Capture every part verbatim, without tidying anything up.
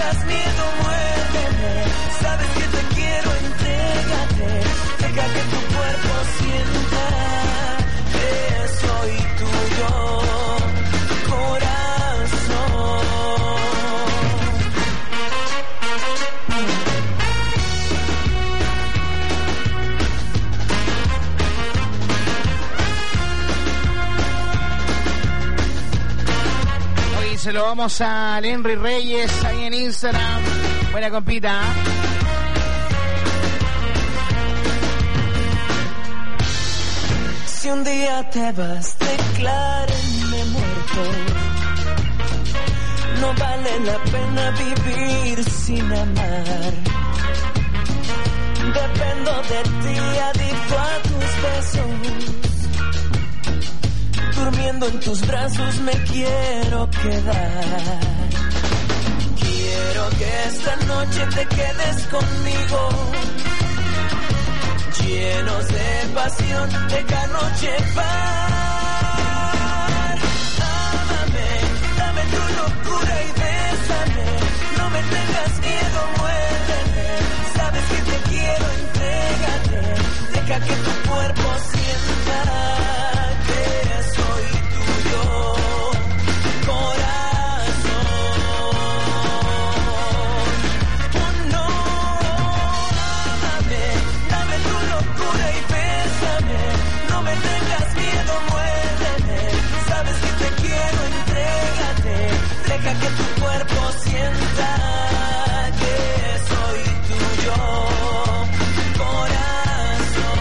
tengas miedo, muérdeme. Sabes que te quiero, entrégate. Deja que tu cuerpo sienta que soy tuyo, corazón. Hoy se lo vamos a Henry Reyes ahí en Instagram. Buena compita. Si un día te vas, declárenme muerto. No vale la pena vivir sin amar. Dependo de ti, adicto a tus besos. Durmiendo en tus brazos me quiero quedar. Quiero que esta noche te quedes conmigo. Llenos de pasión, deja noche par. Ámame, dame tu locura y bésame. No me tengas miedo, muérdeme. Sabes que te quiero, entrégate. Deja que tu cuerpo sienta que soy tuyo, corazón. Oh no, ámame, dame tu locura y bésame. No me tengas miedo, muérdeme. Sabes que te quiero, entrégate. Deja que tu cuerpo sienta que soy tuyo, corazón.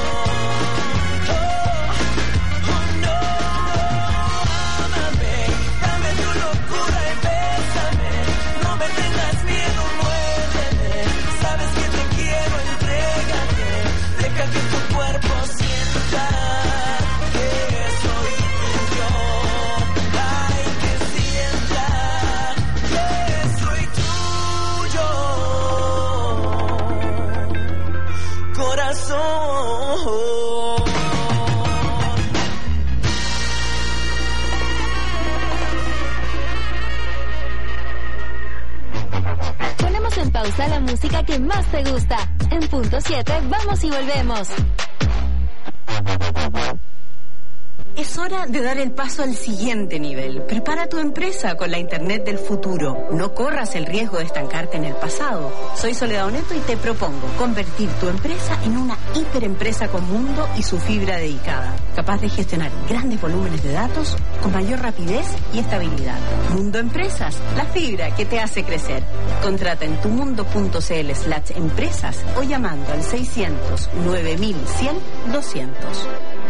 Oh, oh no, ámame, dame tu locura y bésame. No me tengas miedo, muérdeme. Sabes que te quiero, entrégate. Deja que tu cuerpo sienta que soy tuyo. Ay, que sienta que soy tuyo, corazón. Ponemos en pausa la música que más te gusta. En punto siete, vamos y volvemos. Es hora de dar el paso al siguiente nivel. Prepara tu empresa con la Internet del futuro. No corras el riesgo de estancarte en el pasado. Soy Soledad Oneto y te propongo convertir tu empresa en una hiperempresa con mundo y su fibra dedicada, capaz de gestionar grandes volúmenes de datos con mayor rapidez y estabilidad. Mundo Empresas, la fibra que te hace crecer. Contrata en tumundo.cl slash empresas o llamando al seiscientos nueve mil cien doscientos.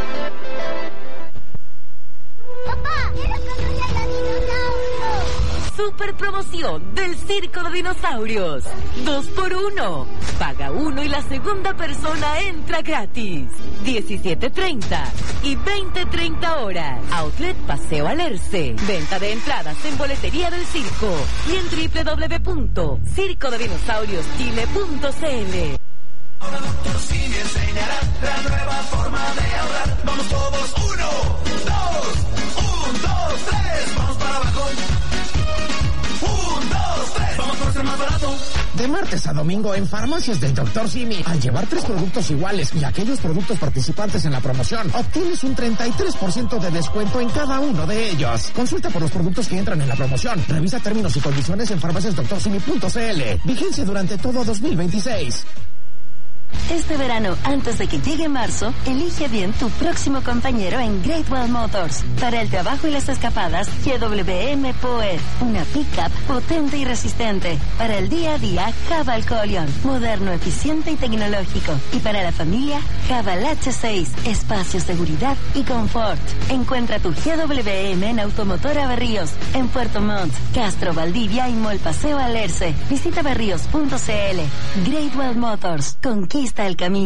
¡Papá! ¡Quiero conocer a dinosaurios! Super promoción del Circo de Dinosaurios. Dos por uno. Paga uno y la segunda persona entra gratis. diecisiete treinta y veinte treinta horas. Outlet Paseo Alerce. Venta de entradas en boletería del circo y en doble u doble u doble u punto circo de dinosaurios chile punto c l. Ahora doctor Simi enseñará la nueva forma de ahorrar. Vamos todos, uno, dos, un, dos, tres, vamos para abajo. Un, dos, tres, vamos por ser más barato. De martes a domingo en farmacias del doctor Simi, al llevar tres productos iguales y aquellos productos participantes en la promoción, obtienes un treinta y tres por ciento de descuento en cada uno de ellos. Consulta por los productos que entran en la promoción. Revisa términos y condiciones en farmacias doctor simi punto c l. Vigencia durante todo dos mil veintiséis. Este verano, antes de que llegue marzo, elige bien tu próximo compañero en Great Wall Motors. Para el trabajo y las escapadas, G W M Power, una pickup potente y resistente. Para el día a día, Haval Colion, moderno, eficiente y tecnológico. Y para la familia, Haval H seis, espacio, seguridad y confort. Encuentra tu G W M en Automotora Berríos, en Puerto Montt, Castro, Valdivia y Mall Paseo Alerce. Visita berríos punto c l. Great Wall Motors, conquista el camino.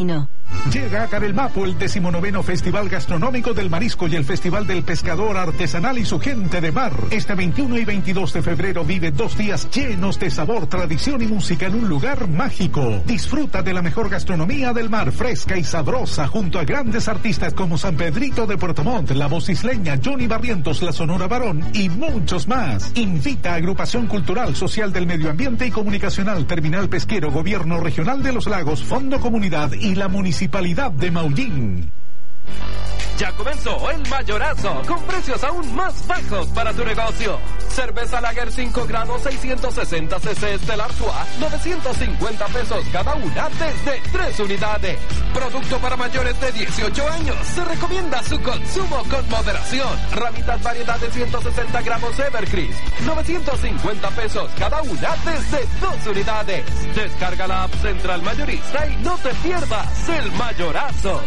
Llega a Carelmapo el decimonoveno Festival Gastronómico del Marisco y el Festival del Pescador Artesanal y su gente de mar. Este veintiuno y veintidós de febrero vive dos días llenos de sabor, tradición y música en un lugar mágico. Disfruta de la mejor gastronomía del mar, fresca y sabrosa, junto a grandes artistas como San Pedrito de Puerto Montt, La Voz Isleña, Johnny Barrientos, La Sonora Barón y muchos más. Invita a Agrupación Cultural, Social del Medio Ambiente y Comunicacional, Terminal Pesquero, Gobierno Regional de los Lagos, Fondo Comunidad y la Municipalidad de Maullín. Ya comenzó el mayorazo, con precios aún más bajos para tu negocio. Cerveza Lager cinco grados seiscientos sesenta centilitros de L'Artois, novecientos cincuenta pesos cada una desde tres unidades. Producto para mayores de dieciocho años. Se recomienda su consumo con moderación. Ramitas variedad de ciento sesenta gramos Evercrisp, novecientos cincuenta pesos cada una desde dos unidades. Descarga la app Central Mayorista y no te pierdas el mayorazo.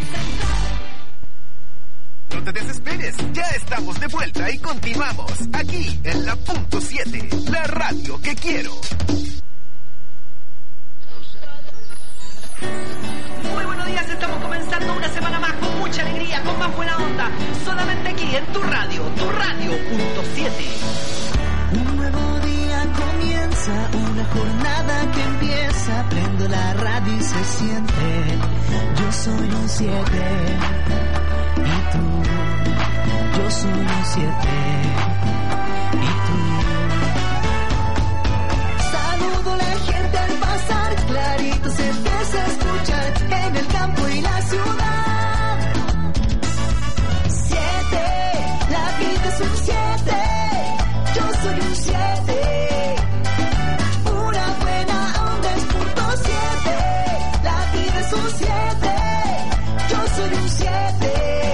No te desesperes, ya estamos de vuelta y continuamos aquí en la punto siete, la radio que quiero. Muy buenos días, estamos comenzando una semana más con mucha alegría, con más buena onda, solamente aquí en tu radio, tu radio punto siete. Un nuevo día comienza, una jornada que empieza, prendo la radio y se siente, yo soy un siete. Y tú, yo soy un siete. Y tú. Saludo a la gente al pasar, clarito se empieza a escuchar en el campo y la ciudad. Siete, la vida es un siete. Yo soy un siete. Una buena onda es punto siete. La vida es un siete. Yo soy un siete.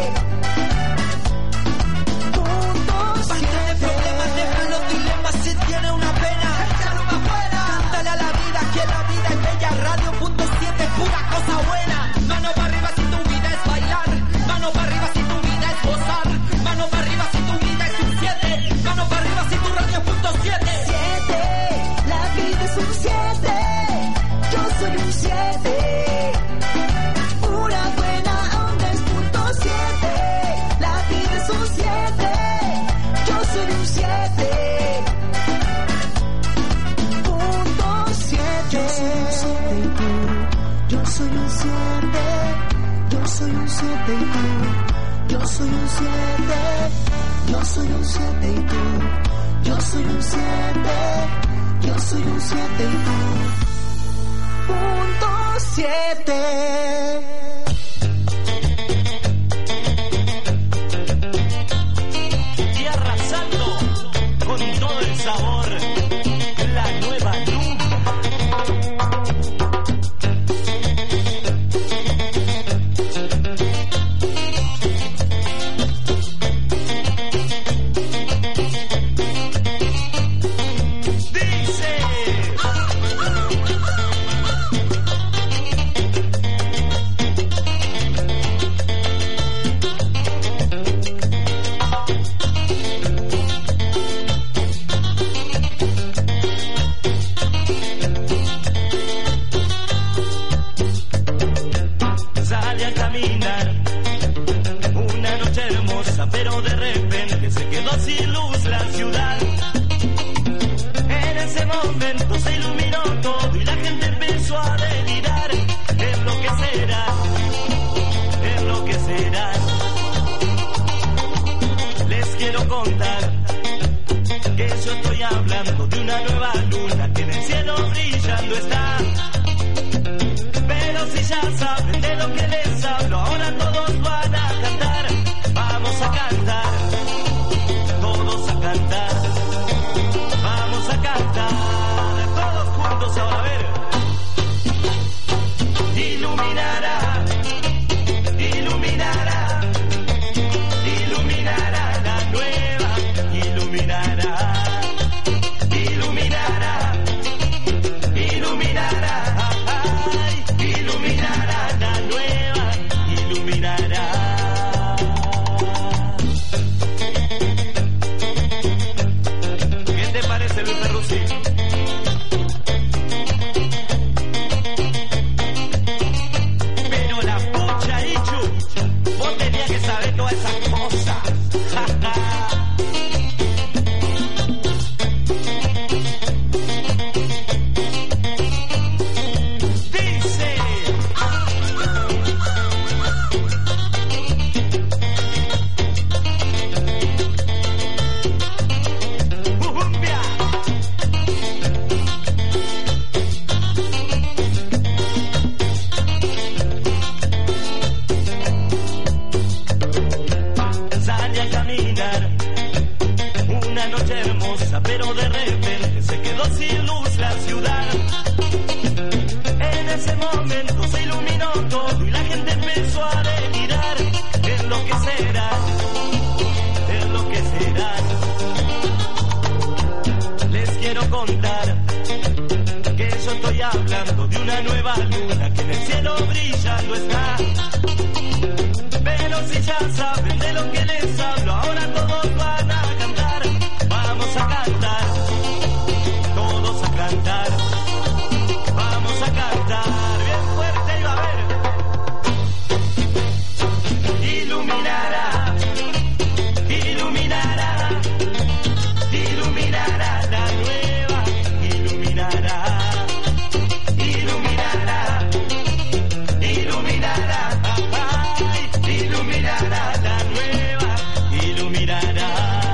Pura cosa buena, mano para arriba si tu vida es bailar, mano para arriba si tu vida es gozar, mano para arriba si tu vida es un siete, mano para arriba si tu radio es punto siete. Siete, la vida es un siete, yo soy un siete. Pura buena onda es punto siete, la vida es un siete, yo soy un siete. Punto siete. Yo soy un siete, yo soy un siete y tú. Yo soy un siete, yo soy un siete y tú. Yo soy un siete, yo soy un siete y tú. Punto siete. Y arrasando con todo el sabor, la nueva luz. Pero de repente se quedó sin luz la ciudad. En ese momento se iluminó todo y la gente empezó a delirar. Enloquecerá, enloquecerá. Les quiero contar que yo estoy hablando de una nueva luna que en el cielo brillando está. Pero si ya saben de lo que les hablo, ahora todos van a cantar. Vamos a cantar, todos a cantar, vamos a cantar, todos juntos ahora, a ver. Iluminará, iluminará, iluminará la nueva, iluminará, iluminará, iluminará, ay, iluminará la nueva, iluminará. Luis Perruzzi. Pero la sin luz la ciudad. En ese momento se iluminó todo y la gente empezó a delirar. Es lo que será, es lo que será. Les quiero contar que yo estoy hablando de una nueva luna que en el cielo brillando está. Pero si ya saben de lo que les hablo, ahora todos van a cantar. Vamos a cantar, todos a cantar. Vamos a cantar bien fuerte y va a ver. Iluminará, iluminará, iluminará la nueva, iluminará, iluminará, iluminará, ay, iluminará la nueva, iluminará.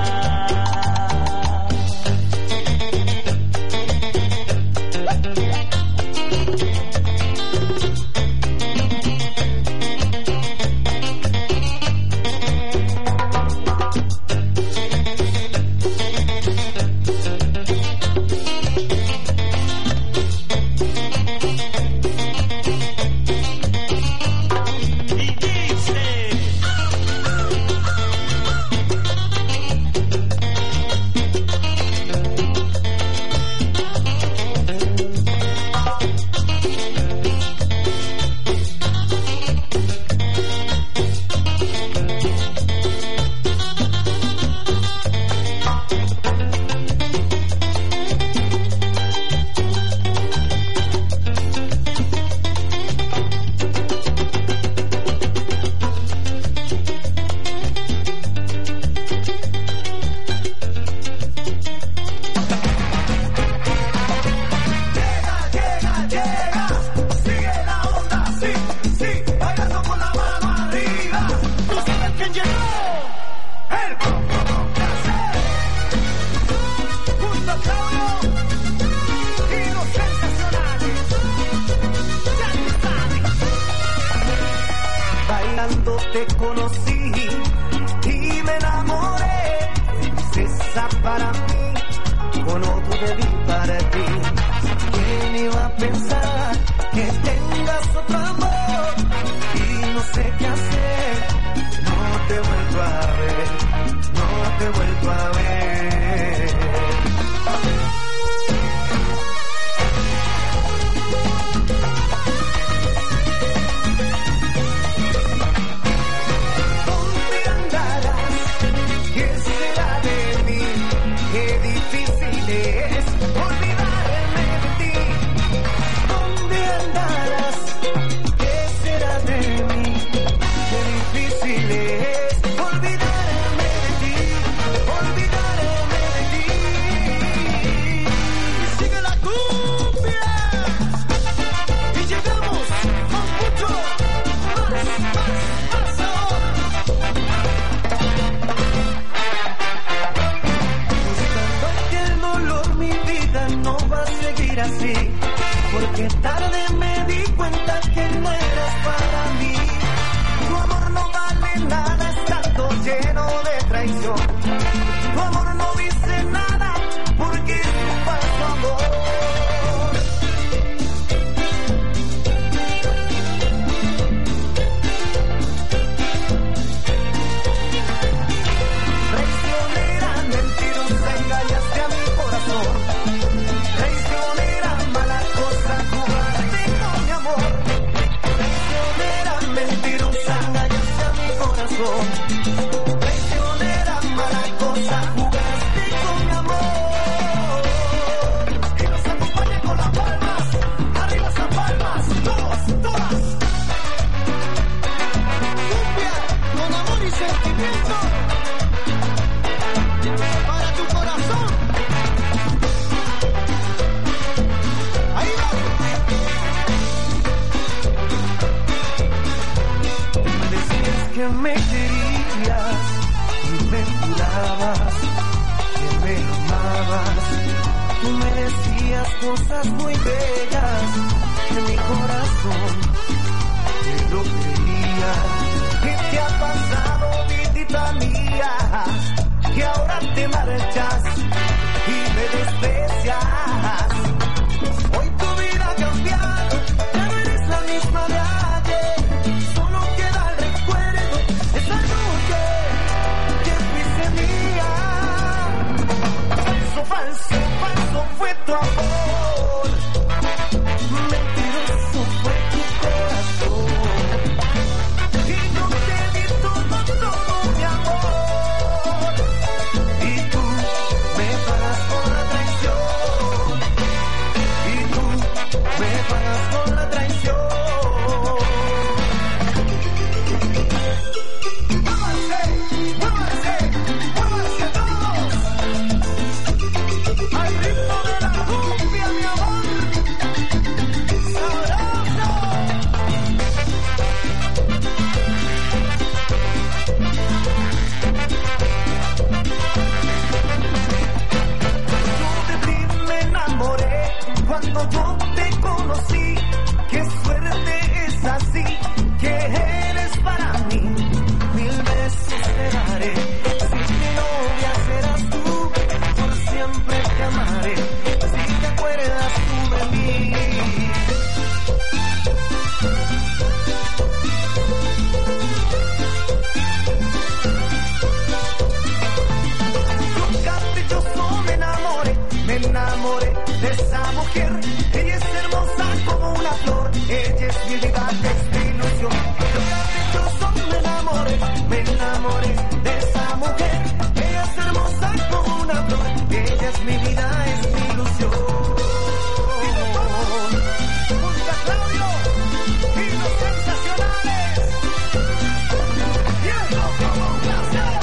Te conocí y me enamoré. Princesa para mí, con otro debí partir. ¿Quién iba a pensar que tengas otro amor? Y no sé qué hacer. No te he vuelto a ver, no te he vuelto a ver. Así, porque tarde me di cuenta que no eras para mí. Tu amor no vale nada, es tanto lleno de traición. Tu amor no dice nada, porque es un falso amor. Traicionera, mentirosa, engañaste a mi corazón. Traicionera, mala cosa, jugaste con mi amor. Y nos acompaña con las palmas, arriba esas palmas, todas, todas. Cumbia, con amor y sentimiento, para tu corazón. Ahí va. Me decías que me querías y me jurabas que me amabas. Tú me decías cosas muy bellas en mi corazón, que lo creía. ¿Qué te ha pasado, vidita mía? Que ahora te marchas y me desprecias. tu amor. Mentiroso fue tu corazón. Y yo te di todo, todo mi amor. Y tú me pagas con la traición. Y tú me pagas con la traición. Cuando yo te conocí, qué suerte es así, que eres para mí, mil besos te daré, si mi novia serás tú, por siempre te amaré, si te acuerdas tú de mí. Yo caprichoso me enamoré, me enamoré de esa mujer. Ella es hermosa como una flor, ella es mi vida, es mi ilusión. Yo me enamoré, me enamoré de esa mujer. Ella es hermosa como una flor, ella es mi vida, es mi ilusión. Música Claudio y los sensacionales. Y esto como un placer.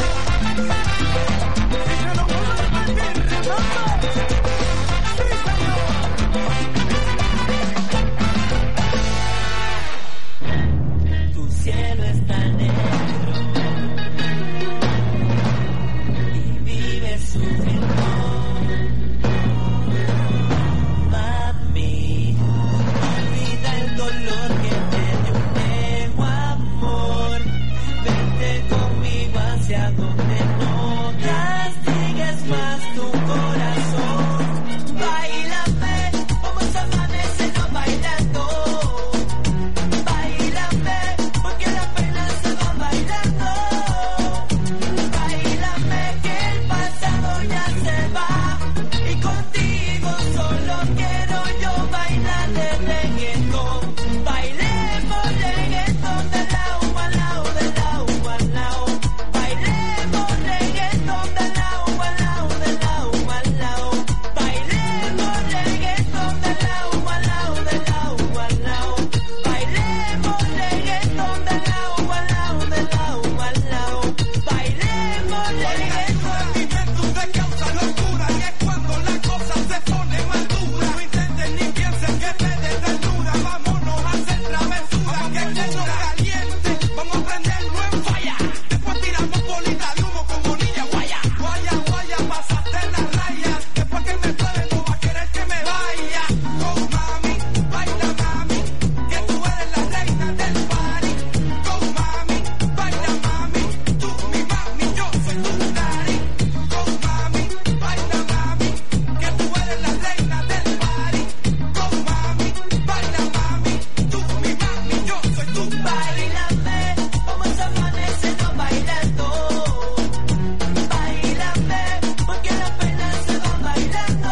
Si se lo puedo repetir, ¿no? Tu cielo está negro y vives sufriendo. Mami, olvida el dolor que te dio un nuevo amor. Vente conmigo hacia donde no castigues más tu corazón. Báilame, vamos amaneciendo bailando. Báilame, porque la pena se va bailando. Báilame, que el pasado ya se va. Y contigo solo quiero yo bailar de reggaetón. Bailemos reggaetón de lado a lado, de lado a lado. Bailemos reggaetón de lado a lado, de lado a lado. Bailemos reggaetón de lado a lado, de lado a lado. Bailemos reggaetón de lado a lado, de lado a lado. Bailemos reggaetón. Mi mente usted causa locura y es cuando la cosa se pone más dura. No intentes ni pienses que te dé ternura. Vámonos a hacer travesura, que el hielo caliente. Vamos a prenderlo en falla. Después tiramos bolita de humo como niña guaya. Guaya, guaya, pasaste la raya. Después que me pruebe no va a querer que me vaya. Go mami, baila mami, que tú eres la reina del party. Go mami, baila mami, tú mi mami, yo soy tu daddy. Go mami, baila mami, que tú eres la reina del party. Go mami, baila mami, tú mi mami, yo soy tu daddy. Báilame, vamos amaneciendo bailando. Báilame, porque la pena se va bailando.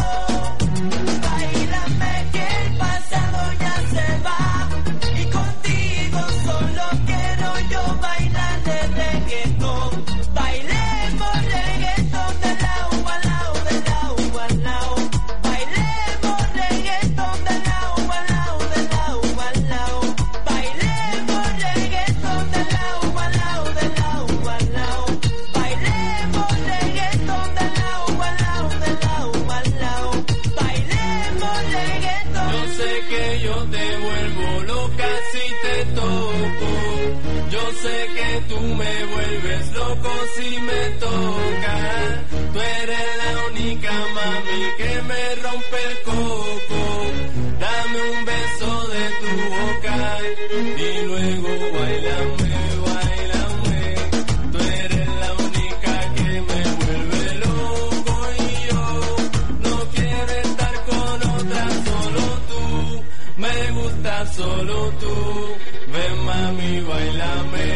Báilame, que el pasado ya se va. Y contigo solo quiero yo bailar de reggaetón. Bailemos reggaetón de lado a lado, de lado a lado. Bailemos reggaetón de lado a lado, de lado a lado. Bailemos reggaetón de lado a lado, de lado a lado. Bailemos reggaetón de lado a lado, de lado a lado. Bailemos reggaetón. Yo sé que yo te vuelvo loca si te toco. Yo sé que tú me vuelves loco si me tocas. Tú eres la única mami que me rompe el coco. Dame un beso de tu boca y luego bailame, bailame. Tú eres la única que me vuelve loco y yo no quiero estar con otra, solo tú. Me gusta solo tú. Ven mami, bailame.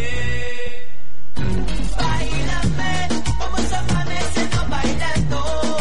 Báilame, vamos amaneciendo bailando.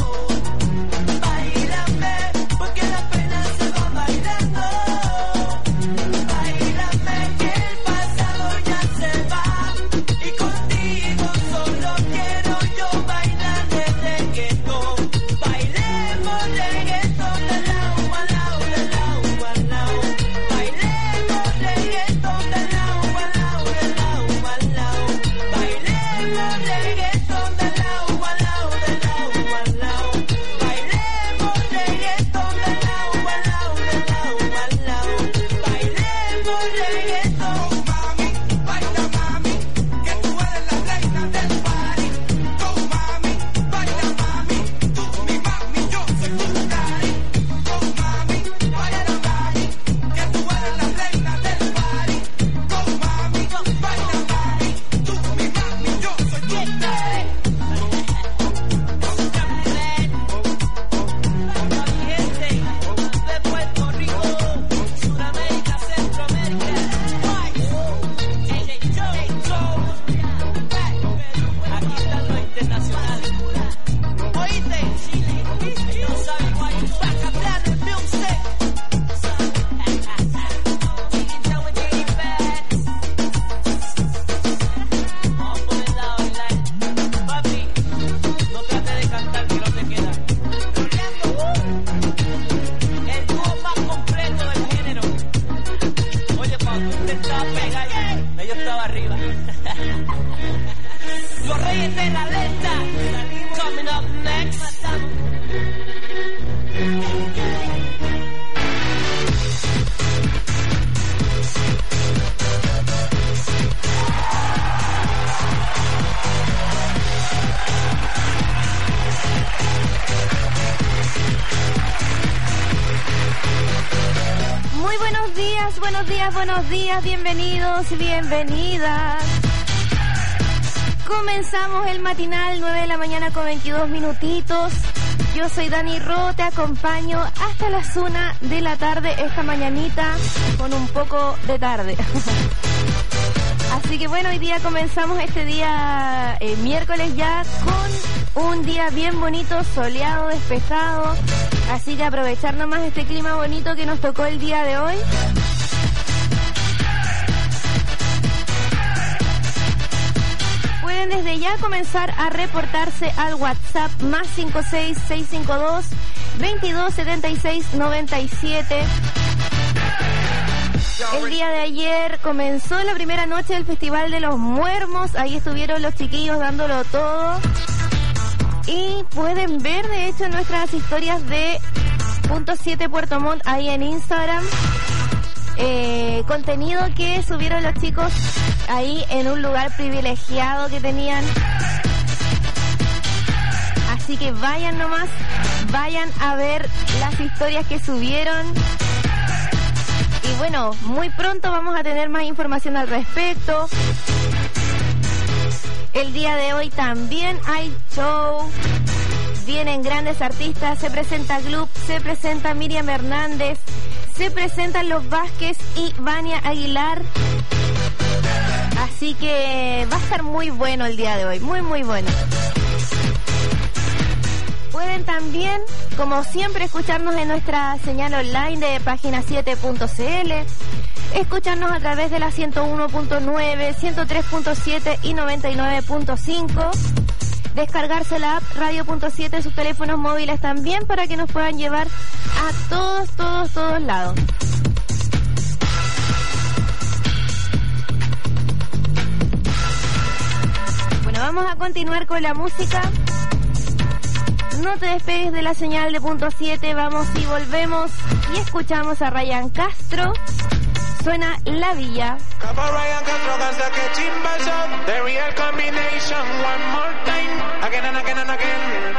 días, buenos días, buenos días, bienvenidos y bienvenidas. Comenzamos el matinal, nueve de la mañana con veintidós minutitos. Yo soy Dani Ro, te acompaño hasta las una de la tarde esta mañanita con un poco de tarde. Así que bueno, hoy día comenzamos este día eh, miércoles ya con un día bien bonito, soleado, despejado. Así que aprovechar nomás este clima bonito que nos tocó el día de hoy. Pueden desde ya comenzar a reportarse al WhatsApp más cinco seis seis cinco dos, veintidós setenta y seis noventa y siete. El día de ayer comenzó la primera noche del Festival de los Muermos. Ahí estuvieron los chiquillos dándolo todo. Y pueden ver, de hecho, nuestras historias de punto siete Puerto Montt ahí en Instagram. Eh, contenido que subieron los chicos ahí en un lugar privilegiado que tenían. Así que vayan nomás, vayan a ver las historias que subieron. Y bueno, muy pronto vamos a tener más información al respecto. El día de hoy también hay show. Vienen grandes artistas, se presenta Gloop, se presenta Miriam Hernández, se presentan Los Vázquez y Vania Aguilar. Así que va a estar muy bueno el día de hoy, muy muy bueno. Pueden también, como siempre, escucharnos en nuestra señal online de página siete punto c l, escucharnos a través de la ciento uno punto nueve, ciento tres punto siete y noventa y nueve punto cinco, descargarse la app Radio punto siete en sus teléfonos móviles también para que nos puedan llevar a todos, todos, todos lados. Bueno, vamos a continuar con la música. No te despegues de la señal de punto siete, vamos y volvemos y escuchamos a Ryan Castro. Suena La Villa. Ryan Castro canta que chimba son. The real combination, one more time, again and again and again.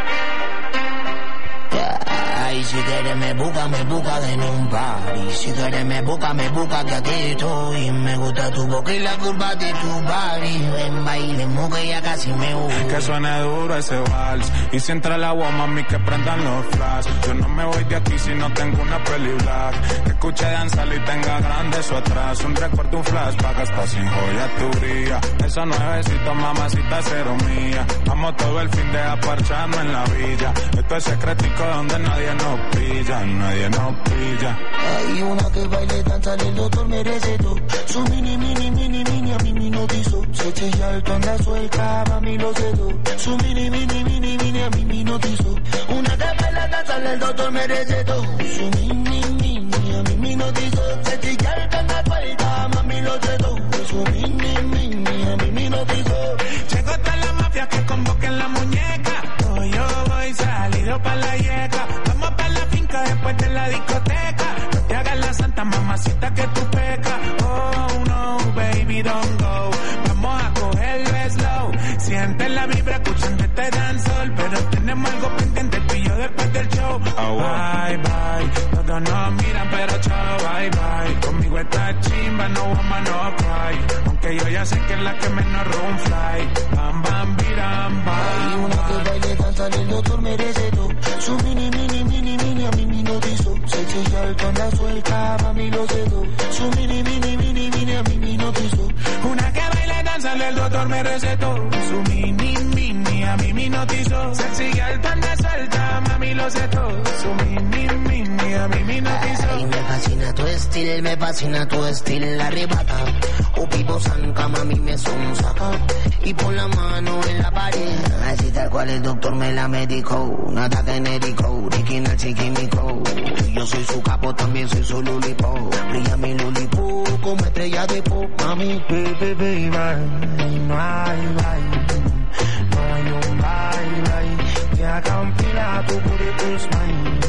Ay, si quieres me busca, me busca en un party. Si quieres me busca, me busca que aquí estoy. Me gusta tu boca y la curva de tu body. Ven, bailemos que ya casi me voy. Que suene duro ese vals. Y si entra el agua, mami, que prendan los flash. Yo no me voy de aquí si no tengo una peli black. Que escuche danzar y tenga grande eso atrás. Un recuerdo, un flashback hasta sin joya tu brilla. Esos nuevecitos, mamacita, cero mía. Vamos todo el fin de aparchando en la villa. Esto es secretico donde nadie nos pilla, nadie nos pilla. Hay una que baile, danza, el doctor me recetó. Su mini, mini, mini, mini, a mí me notizó. Se eche y alto, anda suelta, mami lo cedo. Su mini, mini, mini, mini, a mí me notizó. Una que baila, danza, el doctor me recetó. Su mini, mini, a mí me notizó. Se eche y alto, anda suelta, mami lo cedo. Su mini, mini, a mí me notizó. Llegó hasta la mafia que convoquen la muñeca. Hoy yo voy salido pa' la yeca. Vamos pa' la finca después de la discoteca. No te hagas la santa mamacita que tú pecas. Oh no, baby, don't go. Vamos a cogerlo slow. Siente la vibra escuchando este dancehall. Pero tenemos algo pendiente tú y yo después del show. Oh, bye, bye. Todos nos miran pero chao, bye, bye. Conmigo está chimba, no woman, no cry. Aunque yo ya sé que es la que menos room fly. Bam, bam, biram, bam. Hay una que baile, danza, el doctor me recetó. Su mini, mini, mini, mini, a mí me notizó. Se eche y alto, anda suelta, mami lo cedo. Su mini, mini, mini, mini, a mí me notizó. Una que baila, danza, el doctor me recetó. Su mini, mini, a mí me notizó. Se eche y alto, anda suelta, mami lo cedo. Su mini, mini, a mí me notizó. Ay, me fascina tu estilo, me fascina tu estilo, arrebata. Upipo sanca, mami me son saca. Y pon la mano en la pared. Así tal cual el doctor me la medicó. Un ataque genérico, original chiquimico. Yo soy su capo, también soy su lulipo. Brilla mi lulipo como estrella de pop. Mami, baby, baby, bye. No hay, bye. No hay un bye, bye. Que hagan fila, tu burrito es mine.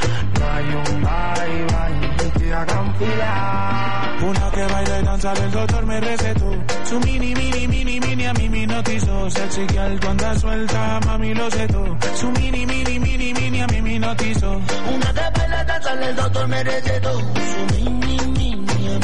No hay un bye, bye. Que hagan fila. Una que baila y danza, el doctor me recetó. Su mini, mini, mini, mini, a mí me notizó. Sexy que alto anda suelta, mami lo cedo. Su mini, mini, mini, mini, a mí me notizó. Una que baila y danza, el doctor me recetó. Su mini, mini, a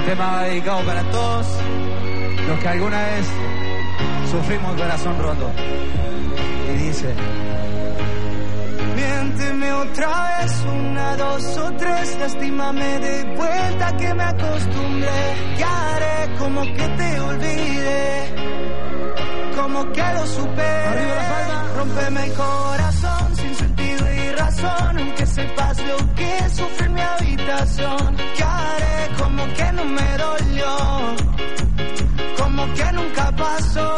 Tema dedicado para todos los que alguna vez sufrimos el corazón roto. Y dice: miénteme otra vez, una, dos o tres, lastímame de vuelta que me acostumbré. ¿Qué haré? Como que te olvide, como que lo supere. Rómpeme el corazón sin sentido y razón, aunque sepas lo que sufre en mi habitación. ¿Qué haré? Como que no me dolió, como que nunca pasó,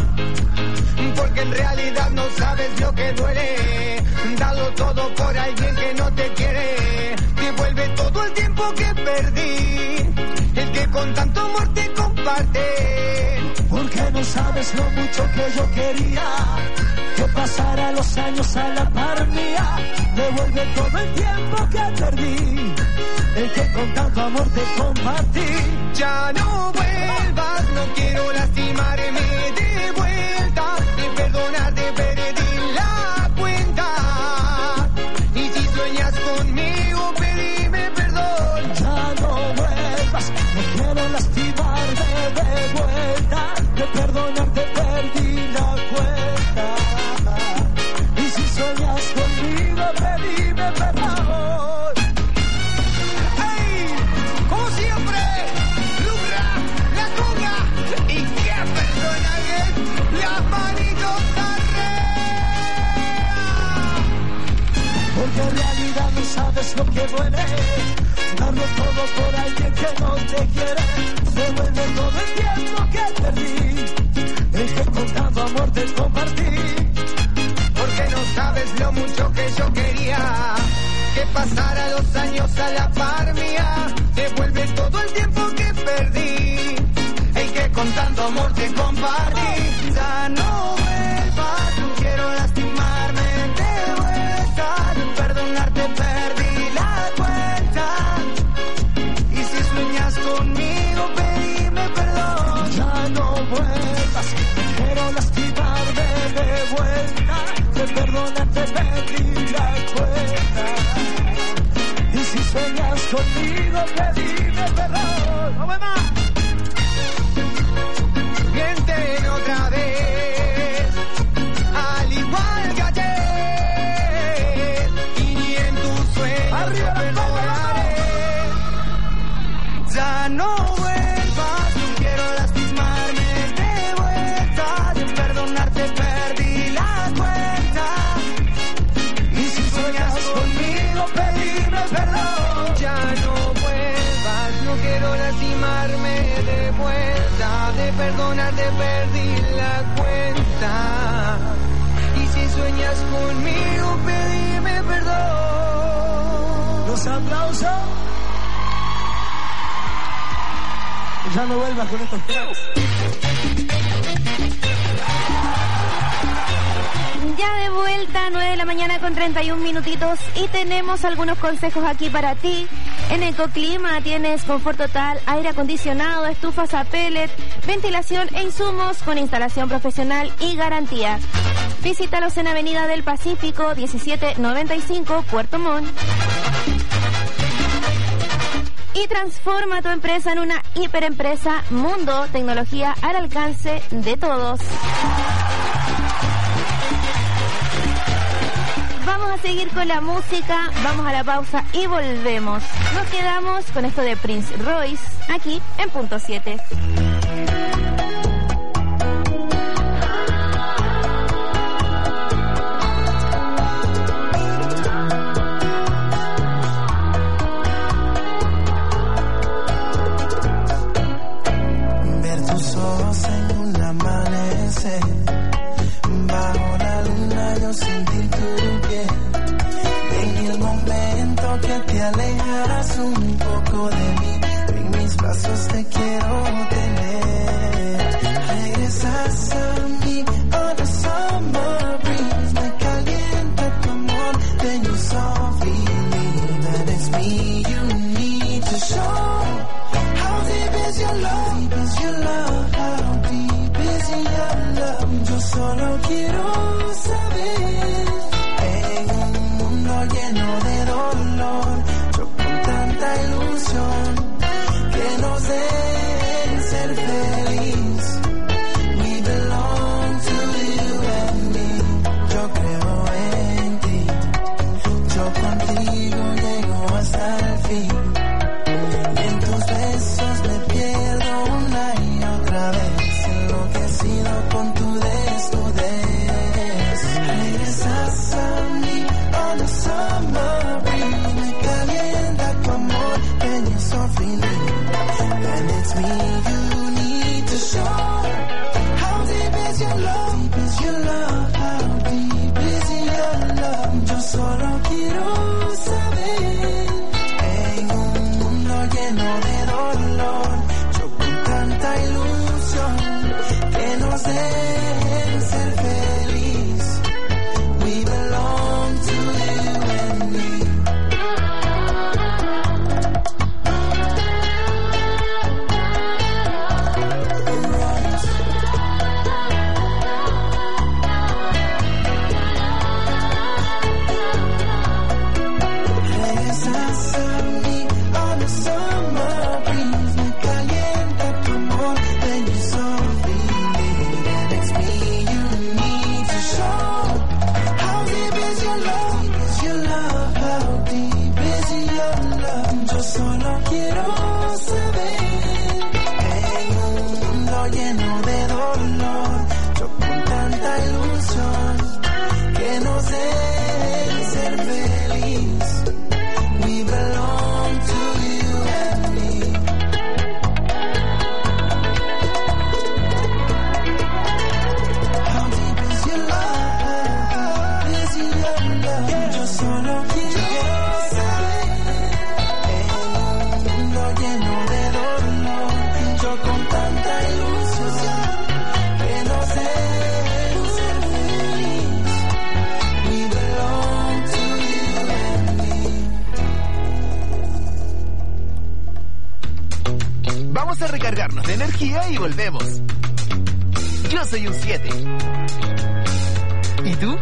porque en realidad no sabes lo que duele. Dalo todo por alguien que no te quiere. Devuelve todo el tiempo que perdí, el que con tanto amor te comparte. Porque no sabes lo mucho que yo quería que pasara los años a la par mía. Devuelve todo el tiempo que perdí, el que con tanto amor te compartí. Ya no vuelvas, no quiero lastimarme de vuelta. De perdonar, de perdí la cuenta. Y si sueñas conmigo, pedime perdón. Ya no vuelvas, no quiero lastimarme de vuelta. De perdonarte perdí la cuenta. Y si sueñas conmigo, pedime perdón. ¡Ey! Como siempre, lucra la conga. Y que perdona bien las manitos arriba. Porque en realidad no sabes lo que duele, darlo todo por alguien que no te quiere. Devuelve todo el tiempo que perdí, el que con tanto amor te compartí. Porque no sabes lo mucho que yo quería que pasara los años a la par mía. Devuelve todo el tiempo que perdí, el que con tanto amor te compartí. Ya no vuelvas, no quiero lastimarme de vuelta. De perdonarte perdí la cuenta. Y si sueñas conmigo, pedime perdón. Ya no vuelvas, no quiero lastimarme de vuelta. De perdonarte perdí la cuenta. Y si sueñas conmigo, pedime perdón. ¡No me más! Mienten otra vez, al igual que ayer. Y ni en tus sueños te perdonaré. Ya no vuelvas, no quiero lastimarme de vuelta. De perdonarte perdí la cuenta. Y si sueñas conmigo, pedime perdón. Ya no vuelvas, no quiero lastimarme de vuelta. De perdonarte perdí la cuenta. Y si sueñas conmigo, pedime perdón. Los aplausos. Ya no vuelvas con estos tracks. Ya de vuelta, nueve de la mañana con treinta y un minutitos, y tenemos algunos consejos aquí para ti. En Ecoclima tienes confort total, aire acondicionado, estufas a pellet, ventilación e insumos con instalación profesional y garantía. Visítalos en Avenida del Pacífico diecisiete noventa y cinco, Puerto Montt. Y transforma tu empresa en una hiperempresa. Mundo, tecnología al alcance de todos. Vamos a seguir con la música, vamos a la pausa y volvemos. Nos quedamos con esto de Prince Royce, aquí en Punto siete. Ver tus ojos en un amanecer, bajo la luna yo sentir tu piel. En el momento que te alejas un poco de mí, en mis brazos te quiero tener. Regresas a mí, oh the summer breeze, me calienta tu amor. Then you softly leave, and it's me you need to show. How deep is your love? Deep is your love? How deep is your love? Yo solo quiero saber. En un mundo lleno de dolor, yo con tanta ilusión que nos dé on a summer breeze. Me calienta tu amor, and you're so feeling. And it's me you need to show. How deep is your love? Deep is your love? How deep is your love? Yo solo quiero saber. En un mundo lleno de dolor, yo con tanta ilusión que nos dejen ser feliz. We belong to you and me. Regresas a mí on a summer breeze. Me calienta tu amor, then you're so feeling. And it's me you need to show. How deep is your love? Deep is your love? How deep is your love? Yo solo quiero saber. En un mundo lleno de dolor, yo con tanta ilusión que no sé ser feliz. We belong to you and me. How deep is your love? How deep is your love? Yo solo quiero saber. En un mundo lleno de dolor, yo con tanta ilusión que no sé ser feliz. We belong to you and me. Vamos a recargarnos de energía y volvemos. Yo soy un siete. ¿Y tú?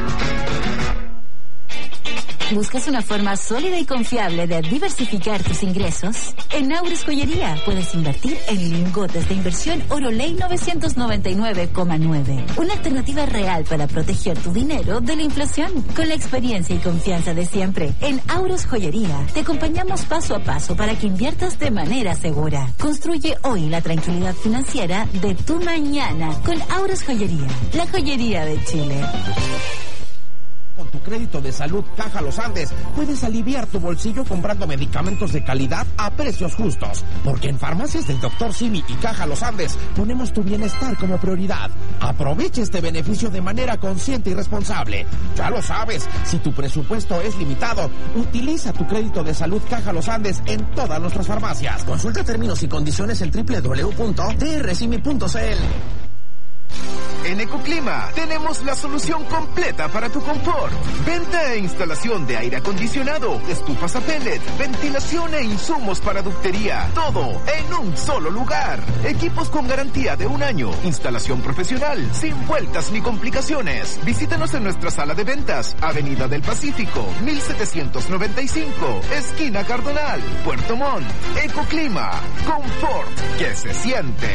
¿Buscas una forma sólida y confiable de diversificar tus ingresos? En Aures Joyería puedes invertir en lingotes de inversión Oroley novecientos noventa y nueve coma nueve. Una alternativa real para proteger tu dinero de la inflación. Con la experiencia y confianza de siempre, en Aures Joyería te acompañamos paso a paso para que inviertas de manera segura. Construye hoy la tranquilidad financiera de tu mañana con Aures Joyería, la joyería de Chile. Con tu crédito de salud Caja Los Andes puedes aliviar tu bolsillo comprando medicamentos de calidad a precios justos. Porque en Farmacias del doctor Simi y Caja Los Andes ponemos tu bienestar como prioridad. Aprovecha este beneficio de manera consciente y responsable. Ya lo sabes, si tu presupuesto es limitado, utiliza tu crédito de salud Caja Los Andes en todas nuestras farmacias. Consulta términos y condiciones en doble u doble u doble u punto t r simi punto c l. En Ecoclima tenemos la solución completa para tu confort. Venta e instalación de aire acondicionado, estufas a pellet, ventilación e insumos para ductería. Todo en un solo lugar. Equipos con garantía de un año. Instalación profesional, sin vueltas ni complicaciones. Visítanos en nuestra sala de ventas, Avenida del Pacífico, mil setecientos noventa y cinco, esquina Cardonal, Puerto Montt. Ecoclima, confort que se siente.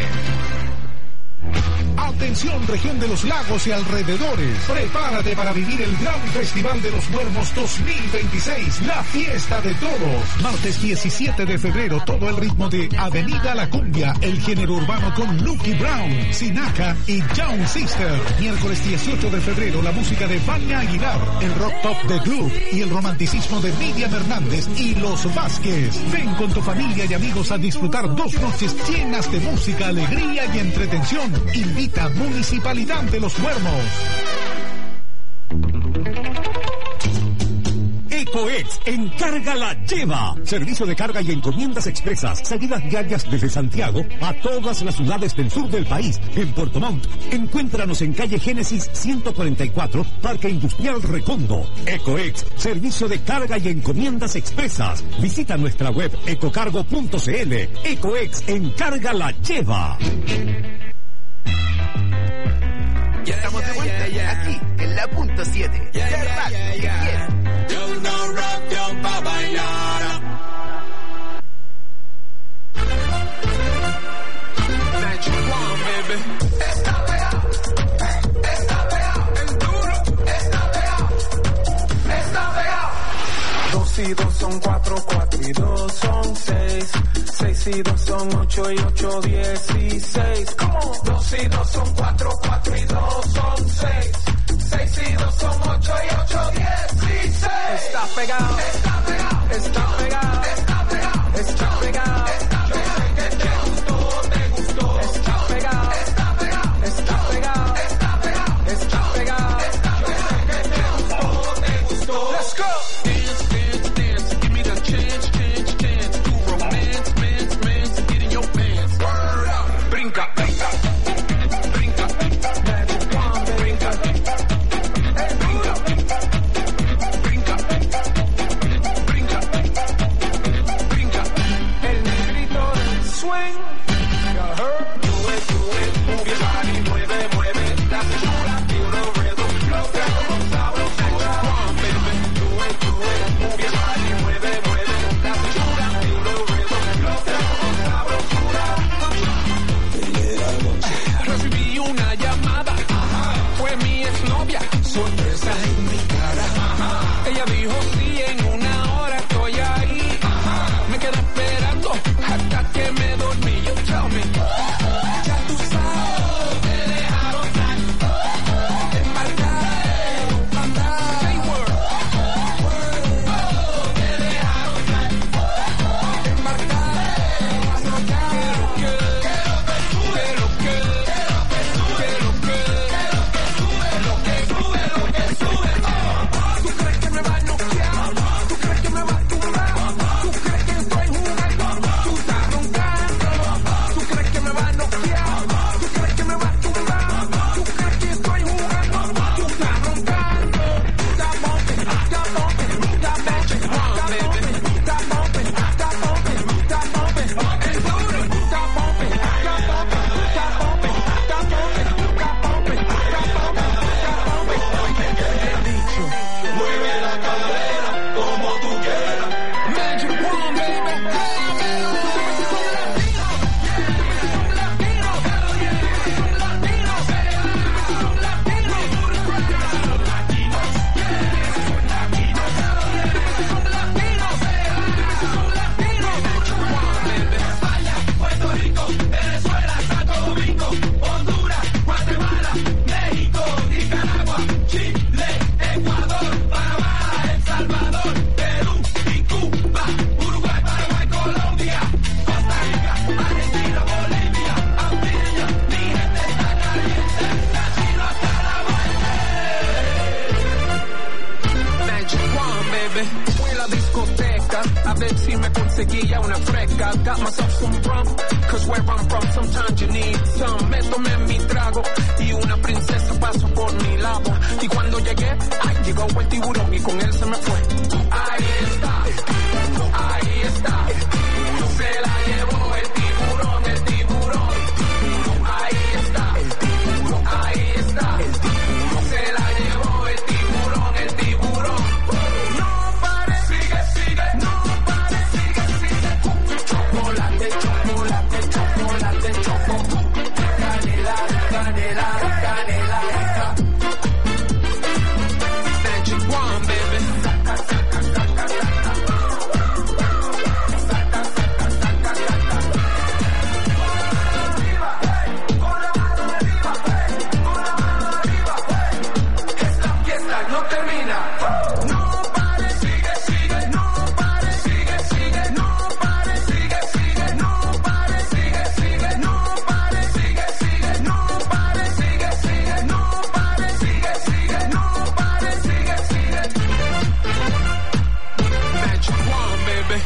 Atención, región de los lagos y alrededores. Prepárate para vivir el gran Festival de los Muermos dos mil veintiséis, la fiesta de todos. Martes diecisiete de febrero, todo el ritmo de Avenida La Cumbia, el género urbano con Lucky Brown, Sinaca y Young Sister. Miércoles dieciocho de febrero, la música de Vania Aguilar, el rock pop de Club y el romanticismo de Miriam Hernández y Los Vázquez. Ven con tu familia y amigos a disfrutar dos noches llenas de música, alegría y entretención. Invita Municipalidad de los Muermos. EcoEx, encarga la lleva. Servicio de carga y encomiendas expresas. Salidas diarias desde Santiago a todas las ciudades del sur del país. En Puerto Montt, encuéntranos en calle Génesis ciento cuarenta y cuatro, Parque Industrial Recondo. EcoEx, servicio de carga y encomiendas expresas. Visita nuestra web ecocargo punto c l. EcoEx, encarga la lleva. Ya estamos de vuelta, aquí, en la punto siete. Yeah, yeah, yeah, yeah. Yo no rap, yo pa' bailar. Baby. Está pegado, está pegado, el duro, está pegado, está pegado. Dos y dos son cuatro, cuatro y dos son seis. Seis y dos son ocho y ocho dieciséis. ¿Cómo? Dos y dos son cuatro, cuatro y dos son seis. Seis y dos son ocho y ocho dieciséis. está pegado, está pegado, está pegado, está pegado, está pegado. Yo sé que te gustó, te gustó. Está pegado, está pegado, está pegado, está pegado, está pegado. Yo sé que te gustó, te gustó. Let's go. Dance, dance, dance. Give me the chance, chance, chance to romance, mance, mance, and get in your pants. Word up, brinca, brinca, brinca, magic wand, brinca, hey, brinca, brinca, brinca, brinca. El negrito del swing, you heard, do it, do it, move your body, mueve, mueve, la cintura, feel the rhythm, los tragos sabrosos, magic wand, baby, do it, do it, move your body, mueve, mueve, la cintura, feel the rhythm, los tragos sabrosos. Recibí una llamada, fue mi exnovia, sorpresa en mi cara. Ella dijo sí, en una hora estoy ahí. Me quedé esperando hasta que me dormí. You tell me, ya tú sabes, te dejaron salir, embarcar, mandar, say word, word, te dejaron salir, embarcar, pero que, pero que, pero que, lo que sube, lo que sube. ¿Tú crees que me va a noquear? ¿Tú crees que me va a tumbar? ¿Tú crees que estoy jugando? Tú estás roncando. ¿Tú crees que me va a noquear? ¿Tú crees que me va a tumbar? ¿Tú crees que estoy jugando? Tú estás roncando. Stop bumping, stop bumping, stop bumping, stop bumping, stop bumping, stop bumping, stop bumping. El duro, stop bumping, stop bumping, stop bumping, stop bumping, stop bumping, stop bumping, stop bumping. He dicho, mueve la cadera como tú quieras. Magic wand, baby. Puerto Rico, Venezuela, Santo Domingo, Honduras, Guatemala, México, Nicaragua, Chile, Ecuador, Panamá, El Salvador, Perú y Cuba, Uruguay, Paraguay, Colombia, Costa Rica, Argentina, Bolivia, Antillas, mi gente está caliente, la chino hasta la muerte. Magic wand, baby. Fui a la discoteca a ver si me conseguía una fresca. Got myself some rum, cause where I'm from sometimes you need some. Me tomé mi trago y una princesa pasó por mi lado. Y cuando llegué, ay, llegó el tiburón y con él se me fue. Ahí está, ahí está. Se la llevó el tiburón, el tiburón. Ahí está, ahí está. Se la llevó el tiburón, el tiburón. No pare, sigue, sigue, no pare, sigue, sigue. Chocolate, chocolate, chocolate, choco. Canela, canela, canela. Magic wand, baby. Esta fiesta no termina. No pare, sigue, sigue, no pare, sigue, sigue, no pare, sigue, sigue, no pare, sigue, sigue, no pare, sigue, sigue, no pare, sigue, sigue, no pare, sigue, sigue, no pare, sigue, sigue. Magic wand, baby.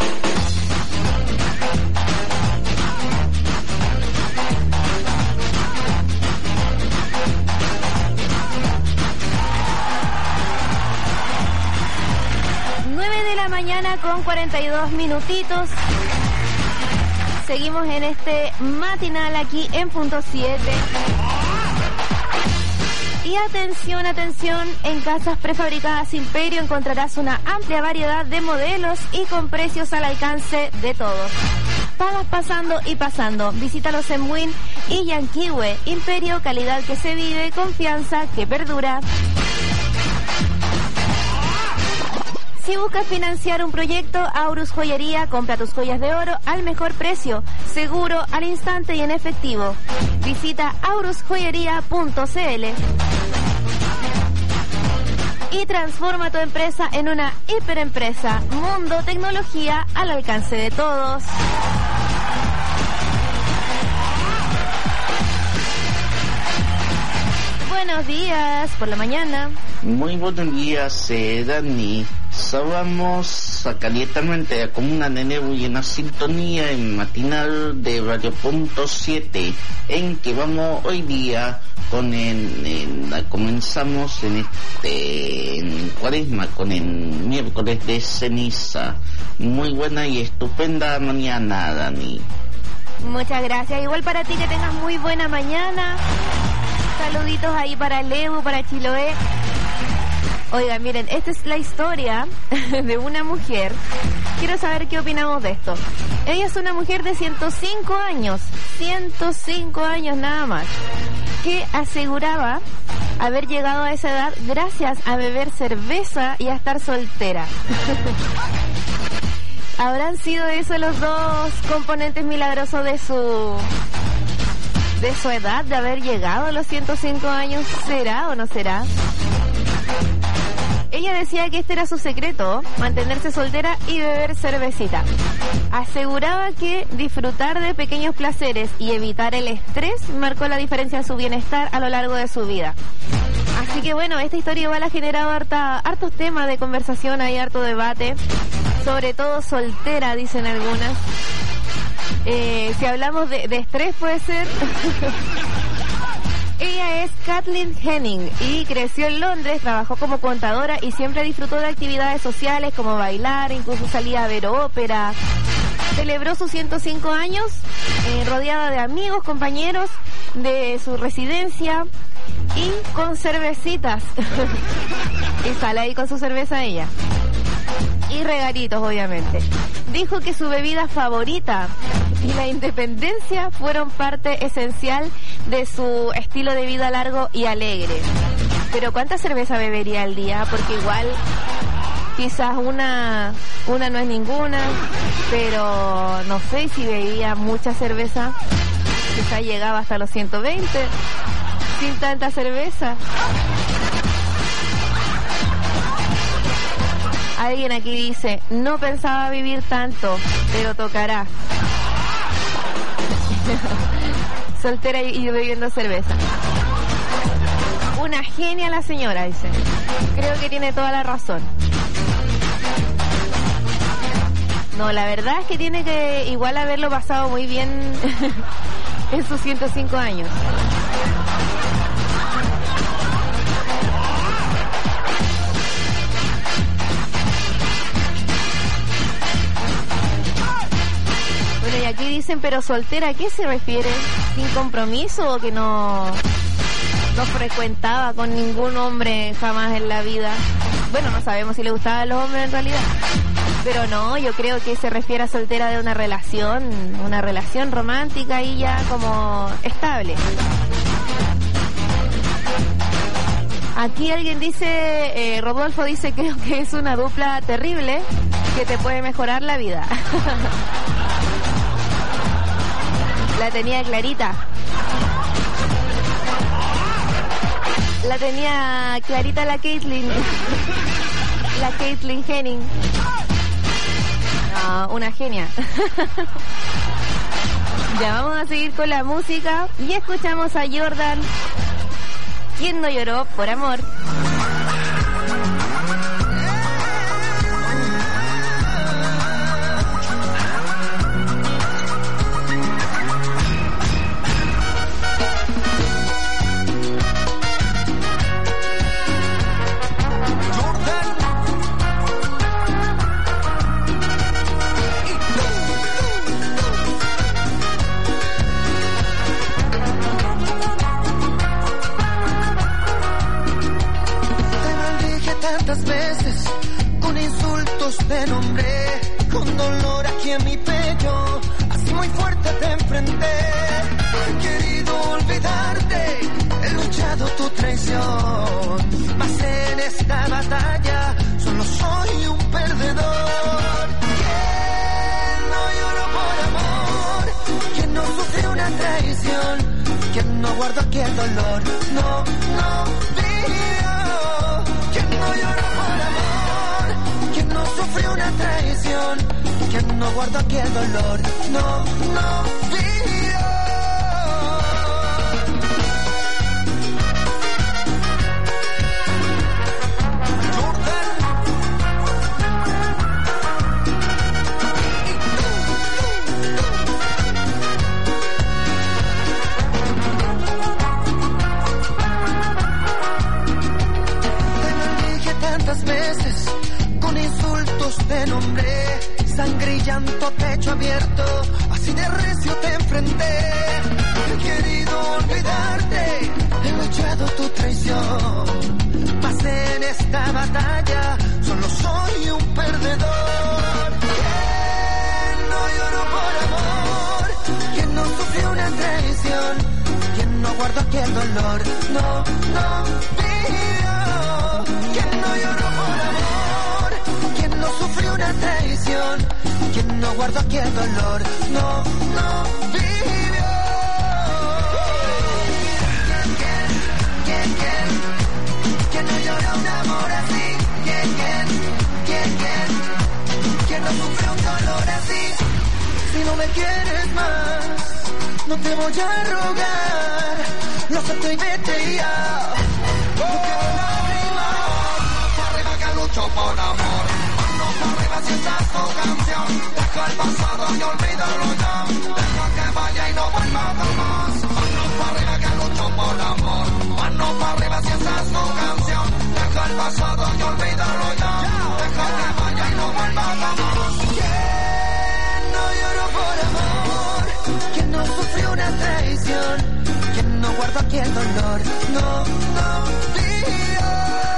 nueve de la mañana con cuarenta y dos minutitos. Seguimos en este matinal aquí en Punto siete. Y atención, atención, en Casas Prefabricadas Imperio encontrarás una amplia variedad de modelos y con precios al alcance de todos. Pagas pasando y pasando. Visítalos en Wynn y Yanquihue. Imperio, calidad que se vive, confianza que perdura. Si buscas financiar un proyecto, Aurus Joyería, compra tus joyas de oro al mejor precio, seguro, al instante y en efectivo. Visita aurus joyería punto c l. y transforma tu empresa en una hiperempresa. Mundo Tecnología al alcance de todos. Buenos días por la mañana. Muy buenos días, eh, Dani. Saludamos acalientamente como una nene muy en la sintonía en matinal de Radio Punto siete, en que vamos hoy día con el, en, comenzamos en este en cuaresma con el miércoles de ceniza. Muy buena y estupenda mañana, Dani. Muchas gracias. Igual para ti, que tengas muy buena mañana. Saluditos ahí para Leo, para Chiloé. Oigan, miren, esta es la historia de una mujer. Quiero saber qué opinamos de esto. Ella es una mujer de ciento cinco años, ciento cinco años nada más, que aseguraba haber llegado a esa edad gracias a beber cerveza y a estar soltera. ¿Habrán sido esos los dos componentes milagrosos de su... de su edad, de haber llegado a los ciento cinco años? ¿Será o no será? Ella decía que este era su secreto, mantenerse soltera y beber cervecita. Aseguraba que disfrutar de pequeños placeres y evitar el estrés marcó la diferencia en su bienestar a lo largo de su vida. Así que bueno, esta historia igual ha generado harta, hartos temas de conversación, hay harto debate, sobre todo soltera, dicen algunas. Eh, si hablamos de, de estrés, puede ser. Ella es Kathleen Henning y creció en Londres, trabajó como contadora y siempre disfrutó de actividades sociales como bailar, incluso salía a ver ópera. Celebró sus ciento cinco años eh, rodeada de amigos, compañeros de su residencia y con cervecitas. Y sale ahí con su cerveza ella. Y regalitos, obviamente. Dijo que su bebida favorita y la independencia fueron parte esencial de su estilo de vida largo y alegre. Pero ¿cuánta cerveza bebería al día? Porque igual quizás una una no es ninguna, pero no sé si bebía mucha cerveza. Quizás llegaba hasta los ciento veinte sin tanta cerveza. Alguien aquí dice, no pensaba vivir tanto, pero tocará. Soltera y bebiendo cerveza. Una genia la señora, dice. Creo que tiene toda la razón. No, la verdad es que tiene que igual haberlo pasado muy bien en sus ciento cinco años. Bueno, y aquí dicen, pero soltera, ¿a qué se refiere? ¿Sin compromiso o que no, no frecuentaba con ningún hombre jamás en la vida? Bueno, no sabemos si le gustaban los hombres en realidad. Pero no, yo creo que se refiere a soltera de una relación, una relación romántica y ya como estable. Aquí alguien dice, eh, Rodolfo dice, creo que es una dupla terrible que te puede mejorar la vida. La tenía clarita. La tenía clarita la Caitlyn. La Caitlyn Henning. No, una genia. Ya vamos a seguir con la música y escuchamos a Jordan. ¿Quién no lloró por amor? Te nombré con dolor aquí en mi pecho, así muy fuerte te enfrenté. He querido olvidarte, he luchado tu traición, mas en esta batalla solo soy un perdedor. ¿Quién no lloró por amor? ¿Quién no sufrió una traición? ¿Quién no guardó aquel dolor? No, no vivió. ¿Quién no lloró una traición, quien no guarda aquí el dolor, no, no vivió. Veces con insultos te nombré, sangre y llanto, techo abierto, así de recio te enfrenté. He querido olvidarte, he luchado tu traición, mas en esta batalla solo soy un perdedor. ¿Quién no lloró por amor? ¿Quién no sufrió una traición? ¿Quién no guardó aquí el dolor? No, no vivió. ¿Quién no lloró por amor? ¿Quién no sufrió una traición? ¿Quién no guardó aquí el dolor? No, no vivió. ¿Quién, quién, quién, quién? ¿Quién no lloró un amor así? ¿Quién, quién, quién, quién? ¿Quién no sufrió un dolor así? Si no me quieres más, no te voy a rogar, lo acepto y vete ya. No quiero lágrimas. Lucho por amor, manos arriba si esta es tu canción. Deja el pasado y olvídalo ya. Deja que vaya y no vuelva jamás. Manos arriba que lucho por amor, manos arriba si esta es tu canción. Deja el pasado y olvídalo ya. Deja que vaya y no vuelva jamás. ¿Quién no lloró por amor? ¿Quién no sufrió una traición? ¿Quién no guardó aquí el dolor? No, no vivió.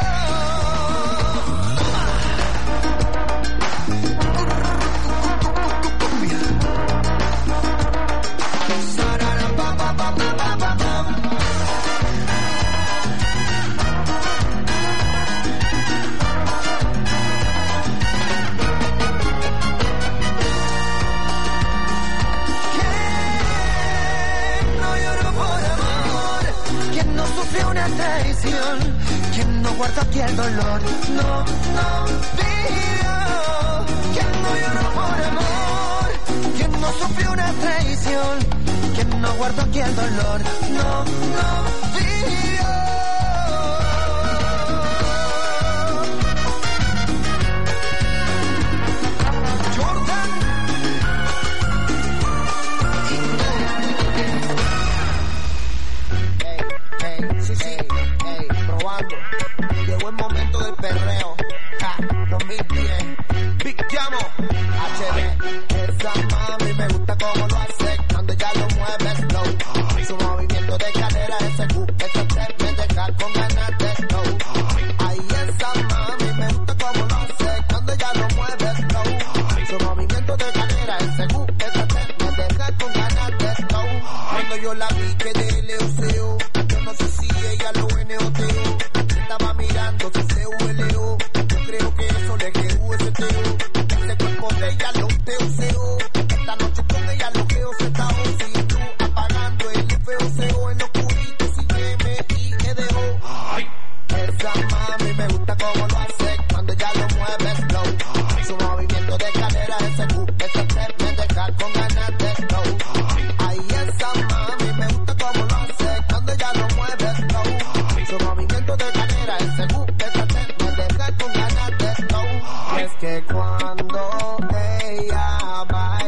¿Quién no guarda aquí el dolor? No, no vivió. ¿Quién no lloró por amor? ¿Quién no sufrió una traición? ¿Quién no guarda aquí el dolor? No, no vivió. Jordan. Hey, hey, sí, sí. Probando, llegó el momento del perreo, ja, dos mil diez, Big Llamo, H D, esa mami me gusta como lo hace, cuando ya lo mueve slow, su movimiento de cadera, ese Q, ese step me deja con ganas de slow, ay esa mami me gusta como lo hace, cuando ya lo mueve slow, su movimiento de cadera, ese Q, ese step me deja con ganas de slow, cuando yo la vi que de leoseo, yo no sé si ella lo eneoteó, estaba mirando si se hueleó, yo creo que eso le quedó ese teo, ese cuerpo de ella lo teoseó, esta noche con ella lo que se está si tú apagando el feoseo en los curitos y que me y que dejó, esa mami me gusta como lo hace, cuando ella lo mueve slow, su movimiento de cadera, ese Q, ese step me deja con ganas de slow, ay esa mami me gusta como lo hace, cuando ella lo mueve slow, su movimiento de cadera, ese Q, ese step me deja con ganas de slow, es que cuando ella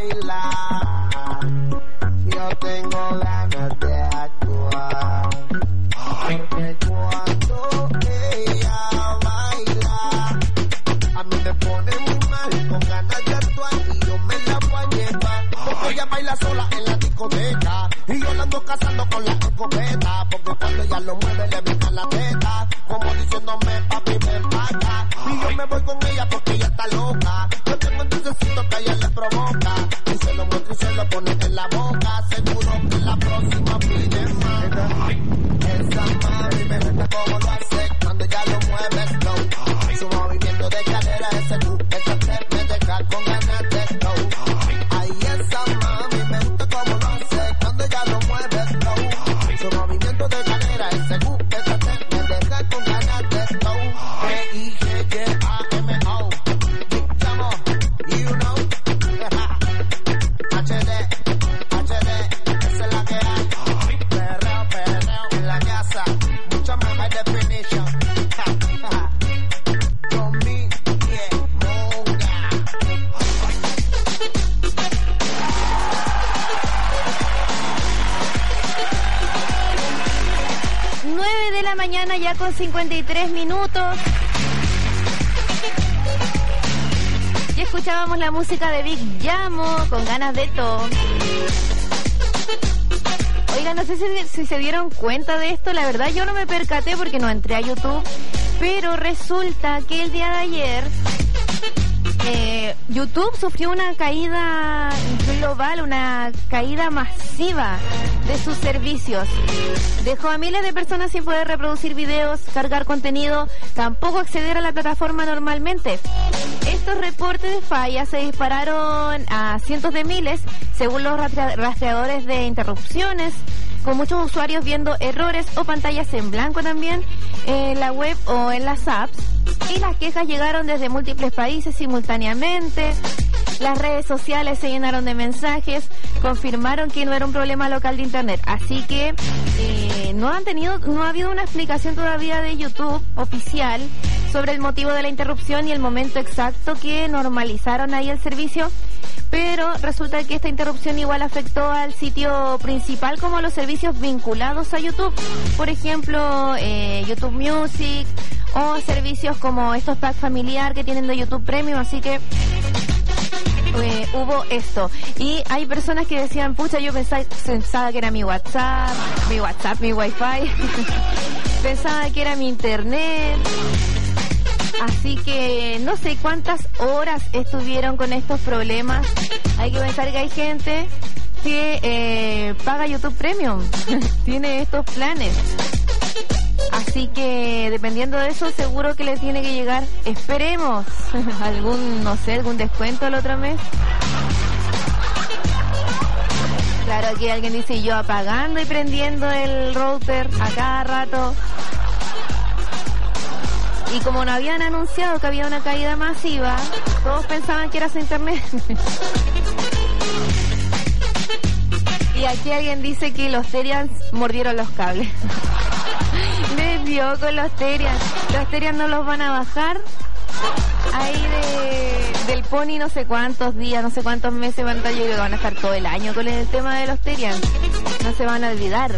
baila, yo tengo ganas de actuar, porque cuando ella baila, a mí me pone muy mal, con ganas de actuar y yo me la voy a llevar, porque ella baila sola en la discoteca, y yo la ando cazando con la escopeta, porque cuando ella lo mueve le brinca la teta, como diciéndome papi ven pa' acá, y yo me voy con ella porque ella está loca, yo tengo un dulcecito que a ella le provoca, y se lo muestra y se lo pone en la boca, seguro que la próxima pide más, esa mami me gusta como lo hace, cuando ella lo mueve slow, su movimiento de cadera, ese Q, ese step me deja con ganas de slow, ay esa mami me gusta como lo hace, cuando ella lo mueve slow, su movimiento de cadera, ese Q, ese step me deja con ganas de slow, G I G G A M O, Big Llamo, mañana ya con cincuenta y tres minutos. Y escuchábamos la música de Big Llamo con ganas de todo. Oiga, no sé si, si se dieron cuenta de esto, la verdad yo no me percaté porque no entré a YouTube, pero resulta que el día de ayer eh, YouTube sufrió una caída global, una caída masiva de sus servicios. Dejó a miles de personas sin poder reproducir videos, cargar contenido, tampoco acceder a la plataforma normalmente. Estos reportes de fallas se dispararon a cientos de miles, según los rastre- rastreadores de interrupciones, con muchos usuarios viendo errores o pantallas en blanco también en la web o en las apps. Y las quejas llegaron desde múltiples países simultáneamente. Las redes sociales se llenaron de mensajes, confirmaron que no era un problema local de internet. Así que eh, no han tenido, no ha habido una explicación todavía de YouTube oficial sobre el motivo de la interrupción y el momento exacto que normalizaron ahí el servicio. Pero resulta que esta interrupción igual afectó al sitio principal como a los servicios vinculados a YouTube. Por ejemplo, eh, YouTube Music o servicios como estos pack familiar que tienen de YouTube Premium. Así que eh, hubo esto. Y hay personas que decían, pucha, yo pensaba, pensaba que era mi WhatsApp, mi WhatsApp, mi Wi-Fi. Pensaba que era mi internet. Así que no sé cuántas horas estuvieron con estos problemas. Hay que pensar que hay gente que eh, paga YouTube Premium, tiene estos planes. Así que dependiendo de eso, seguro que le tiene que llegar, esperemos, algún, no sé, algún descuento el otro mes. Claro, aquí alguien dice, yo apagando y prendiendo el router a cada rato. Y como no habían anunciado que había una caída masiva, todos pensaban que era su internet. Y aquí alguien dice que los Terians mordieron los cables. Les dio con los Terians. Los Terians no los van a bajar. Ahí de, del Pony no sé cuántos días, no sé cuántos meses van a estar. Yo creo que van a estar todo el año con el tema de los Terians. No se van a olvidar.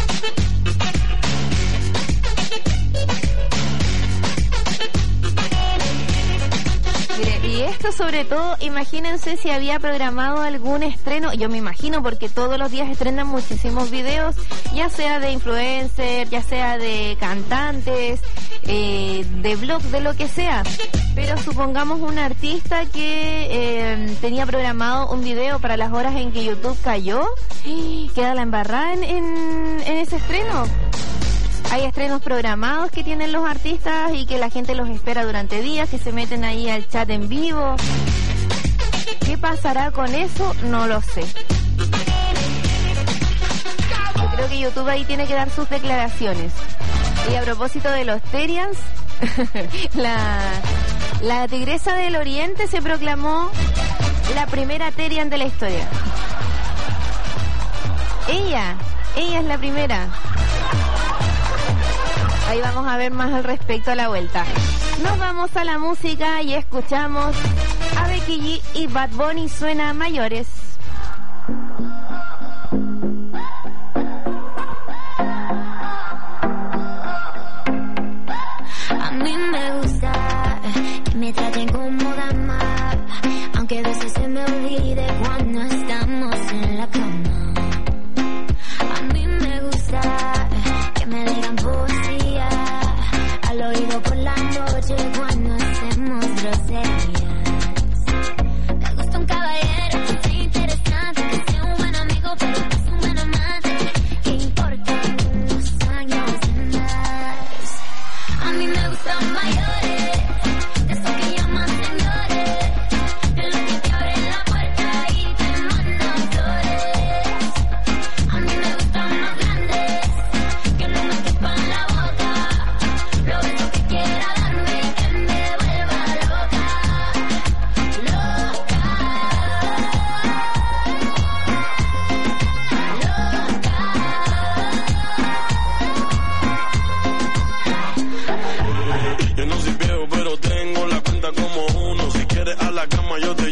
Mire, y esto sobre todo, imagínense si había programado algún estreno, yo me imagino porque todos los días estrenan muchísimos videos, ya sea de influencers, ya sea de cantantes, eh, de blogs, de lo que sea. Pero supongamos un artista que eh, tenía programado un video para las horas en que YouTube cayó, queda la embarrada en, en, en ese estreno. Hay estrenos programados que tienen los artistas y que la gente los espera durante días, que se meten ahí al chat en vivo. ¿Qué pasará con eso? No lo sé. Yo creo que YouTube ahí tiene que dar sus declaraciones. Y a propósito de los Terians, la, la Tigresa del Oriente se proclamó la primera Terian de la historia. Ella, ella es la primera. Ahí vamos a ver más al respecto a la vuelta. Nos vamos a la música y escuchamos a Becky G y Bad Bunny, suena Mayores. A mí me gusta que me traten como dama, aunque a veces se me olvide cuando estamos en la cama. A mí me gusta que me digan poesía al oído por la noche cuando hacemos groserías. Me gusta un caballero que sea interesante, que sea un buen amigo pero que sea un buen amante, que importan los años de más. A mí me gustan mayores, de esos que llaman señores, de los que te abren la puerta y te mandan flores. A mí me gustan más grandes, que no me quepan la boca, lo beso que quiera darme y que me vuelva loca, loca, Yo no soy viejo, pero tengo la cuenta como uno. Si quieres a la cama, yo te